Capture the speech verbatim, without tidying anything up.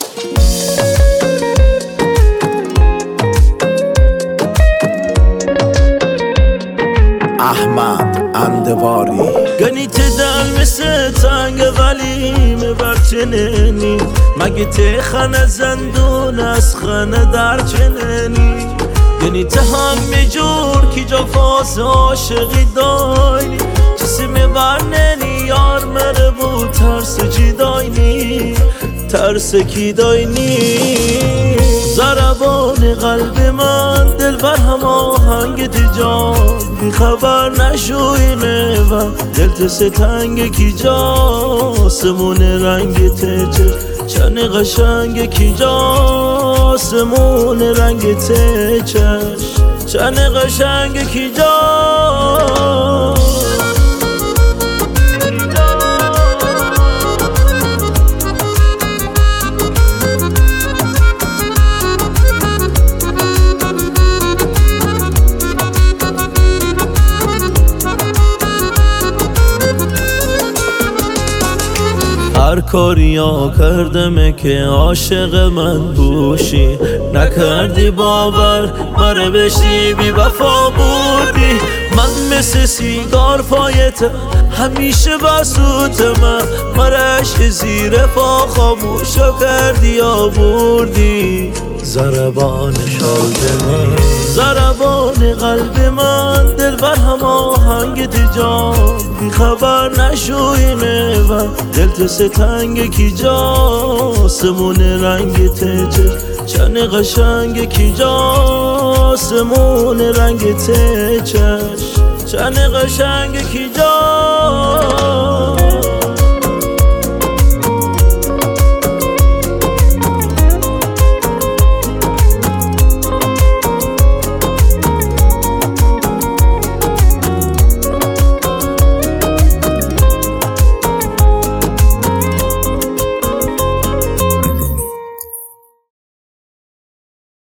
احمد اندواری گنیت دل مثل تنگ ولی مبر چنینی مگه ته خانه زندون از خانه در چنینی گنیت همه جور کی جا فاس عاشقی داینی چیزی مبر نینی یار مره بود ترس چی داینی ترس کی داینی ضربان قلب من دل بر هم آهنگ تجان بی خبر نشوینه و دلت ستنگ کی جا سمون رنگ تچه چن قشنگ کی جا سمون رنگ تچش چن قشنگ کی جا هر کاریا کردم که عاشق من بوشی نکردی باور مره بشی بی وفا بودی من مثل سیگار پایت همیشه بسوت من مرش زیر پا خاموشا کردی یا بردی ضربان شاد من ضربان قلب من دل بر هم آهنگ تجان بی خبر نشوینه و دلت ستنگ کی جا سمون رنگ تچه چن قشنگ کی جا سمون رنگ تچش چن قشنگ کی جا